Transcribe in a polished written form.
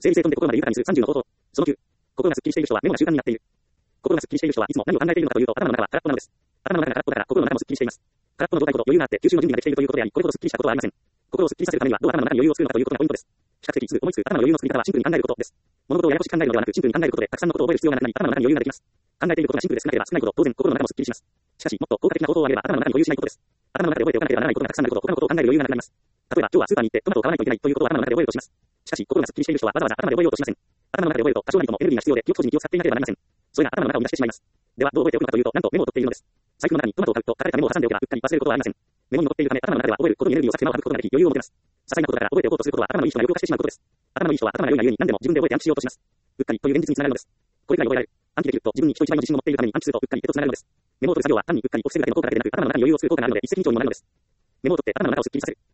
整理整頓で心まで豊かにする30の方法。その9。心がすっきりしている人はメモが習慣になっている。心がすっきりしている人はいつも何を考えているのかというと、頭の中は空っぽなのです。頭の中が空っぽだから心の中もすっきりしています。空っぽの状態ほど余裕があって吸収の準備ができているということであり、これほどすっきりしたことはありません。心をすっきりさせるためにはどう頭の中に余裕を作るのかということがポイントです。比較的すぐ思いつく頭の余裕の作り方はシンプルに考えることです。物事をややこしく考えるのではなく、シンプルに考えることでたくさんのことを覚える必要がなくなり、頭の中に余裕ができます。考えていることがシンプルで少なければ少ないほど当然心の中もすっきりします。しかし、もっと効果的な方法を挙げれば頭の中に保有しないことです。頭の中で覚えておかなければならないことがたくさんあること、他のことを考える余裕がなくなります。例えば、今日はスーパーに行ってトマトを買わないといけないということを頭の中で覚えようとします。しかし、心がすっきりしている人はわざわざ頭で覚えようとしません。頭の中で覚えると多少なりともエネルギーが必要で、記憶保持に気を使っていなければなりません。それが頭の中を乱してしまいます。では、どう覚えておくのかというと、なんとメモを取っているのです。財布の中にトマトを買うと書かれたメモを挟んでおけば、うっかり忘れることはありません。メモに残っているため、頭の中では覚えることにエネルギーを割く手間を省くことができ、余裕を持てます。些細なことだから覚えておこうとすることは頭のいい人が欲を化してしまうことです。頭のいい人は頭の良いがゆえに何でも自分で覚えて暗記しようとします。うっかりという現実につながるのです。これくらい覚えられる。暗記できると自分に人一倍の自信を持っているために暗記するとうっかりとつながるのです。メモを取る作業は単にうっかりを防ぐだけの効果だけでなく、頭の中に余裕を作る効果があるので一石二鳥にもなるのです。メモを取って頭の中をすっきりさせる。